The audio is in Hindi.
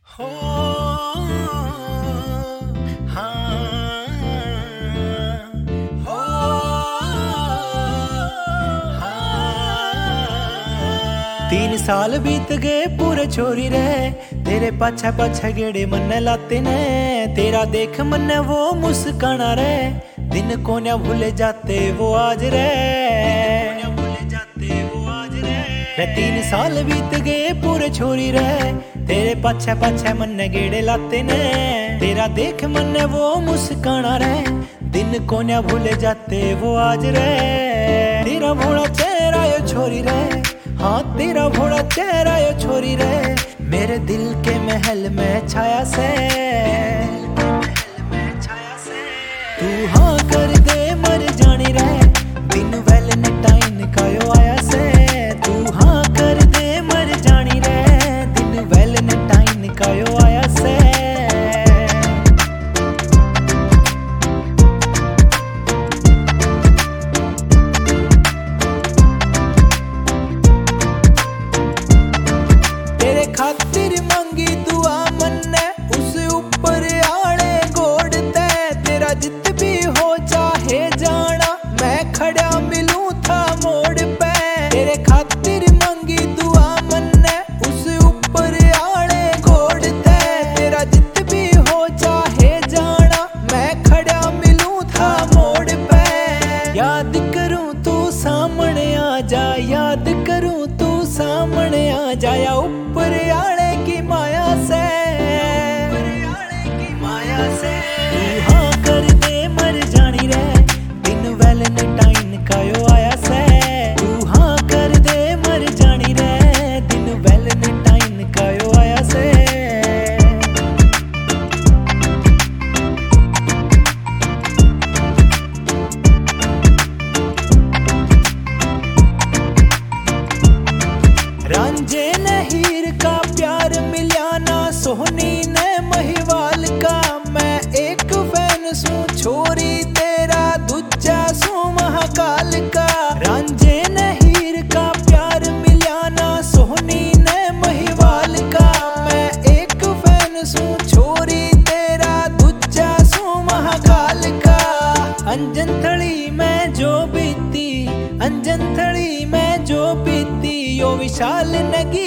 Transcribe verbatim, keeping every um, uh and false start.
हो हाँ, हो हाँ। तीन साल बीत गए पूरे छोरी रहे, तेरे पाछा पाछा गेड़े मन लाते ने। तेरा देख मन वो मुस्काना रहे, दिन को न भूले जाते वो आज रहे। तीन साल बीत गए पूरे छोरी रहे, तेरे पाछे पाछे मन गेड़े लाते ने। तेरा देख मन वो मुस्काना रहे, दिन को न भूले जाते वो आज रहे। तेरा भोला चेहरा यो छोरी रहे, हाँ तेरा भोला चेहरा यो छोरी रहे, मेरे दिल के महल में छाया से। तू हाँ कर दे मर जानी रहे, दिन वैलेंटाइन का यो आया से। तू हाँ कर दे मर जानी रहे, दिन वैलेंटाइन का यो आया से। तेरे खातिर मांगी दुआ मन्ने, उस ऊपर आले गोड़ ते। तेरा जित भी हो चाहे जाना, मैं खड़ा मिलूं था मोड़ पे। तेरे खातिर मांगी दुआ मन्ने, उस ऊपर आले गोड़ ते। तेरा जित भी हो चाहे जाना, मैं खड़ा मिलूं था मोड़ पे। याद करूं तू सामने आ जा, याद करूं तू सामने आ जाया। ऊपर आले की माया से, माया से। तू हाँ कर दे मर जानी रहे, दिन वैलेंटाइन का यो आया से। तू हाँ कर दे मर जानी रहे, दिन वैलेंटाइन का यो आया से। रांझे ने हीर का प्यार मिल्या ना, सोहनी ने महिवाल का। मैं एक फैन सू छोरी तेरा, दूजा सू महाकाल का। रांझे ने हीर का प्यार मिल्या ना, सोहनी ने महिवाल का। मैं एक फैन सू छोरी तेरा, दूजा सू महाकाल का। अंजन थड़ी में जो बीती, अंजन थड़ी में जो बीती, यो विशाल नगी